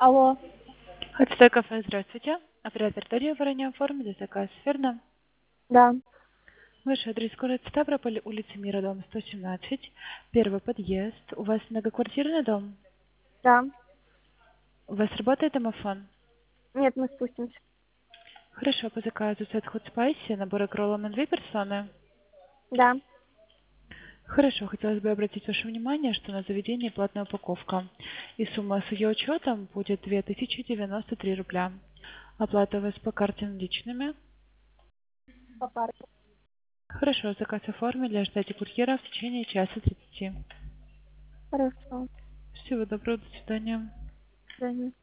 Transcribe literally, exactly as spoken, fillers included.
Алло. Хотстой кафе, здравствуйте. Оператор Дарья Вороня оформили заказ, верно? Да. Ваш адрес город Ставрополь, улица Мира, дом сто семнадцать, первый подъезд. У вас многоквартирный дом? Да. У вас работает домофон? Нет, мы спустимся. Хорошо, по заказу сет Hot Spicy, набор кролла на две персоны. Да. Хорошо, хотелось бы обратить ваше внимание, что на заведении платная упаковка. И сумма с ее учетом будет две тысячи девяносто три рубля. Оплата у вас по карте наличными. По парку. Хорошо, заказ оформили, ждите курьера в течение часа тридцати. Хорошо. Всего доброго, до свидания. До свидания.